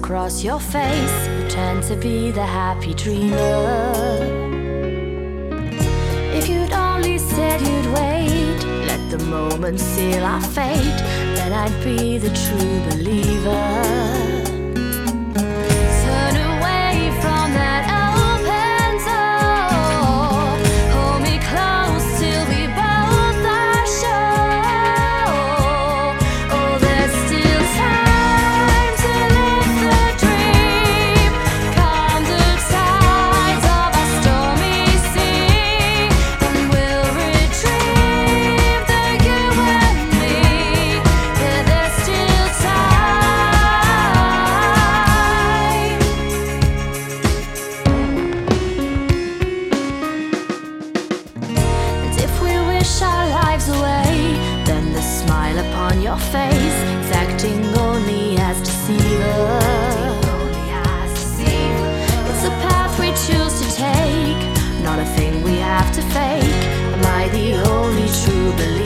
across your face, pretend to be the happy dreamer. If you'd only said you'd wait, let the moment seal our fate, then I'd be the true believer. Turn away from that open door, hold me close till we both are sure. Oh, there's still time to live the dream. Calm the tides of our stormy sea, and we'll retrieve the you and me. Yeah, there's still time. And if we wish our lives away, then the smile upon your face is acting only as deceiver. It's a path we choose to take, not a thing we have to fake. Am I the only true believer?